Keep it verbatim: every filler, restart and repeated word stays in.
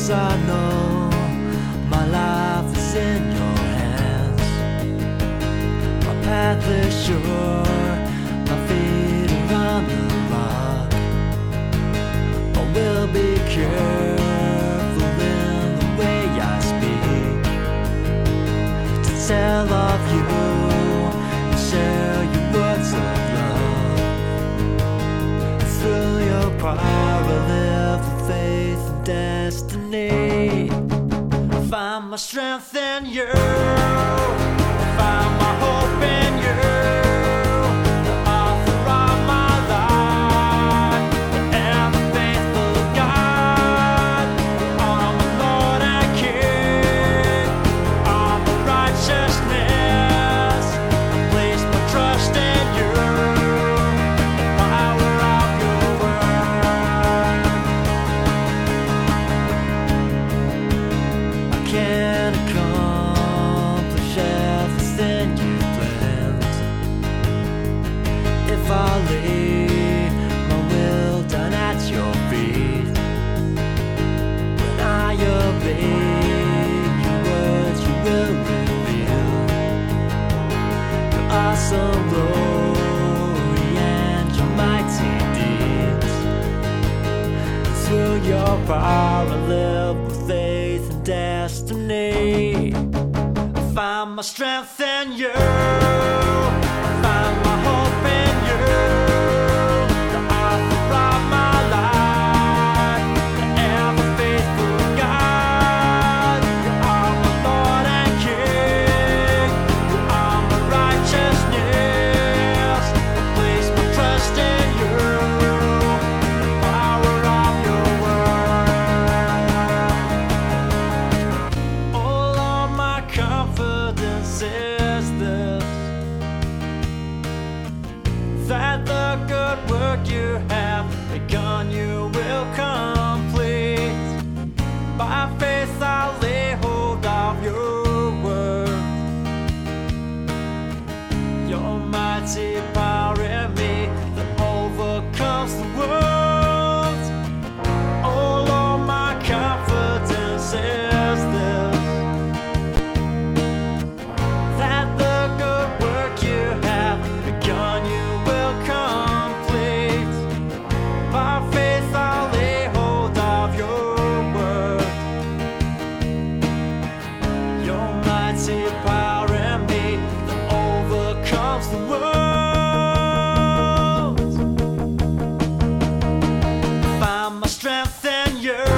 Yes, I know my life is in your hands. My path is sure, my feet are on the rock. I will be careful in the way I speak, to tell of you and share your words of love. Through your power I live with faith and destiny. I find my strength in you, I find my hope in you, the author of my life, the ever-faithful God. You are my Lord and King, you are my righteousness. I place my trust in you, the power of your word. I can't accomplish everything you planned if I lay my will down at your feet. When I obey your words, you will reveal your awesome glory and your mighty deeds. Through your power I live with faith and destiny. I find my strength in you, I find my hope in you, the author of my life, the ever-faithful God. You are my Lord and King, you are my righteousness. I place my trust in you, the power of your word. All of my confidence is this, that the good work you have begun you will complete. By faith I lay hold of your word, your mighty power in me that overcomes the world. All of my confidence is this, that the good work you have begun you will complete. By faith I lay hold of your word, your mighty power in me that overcomes the world. Find my strength in you,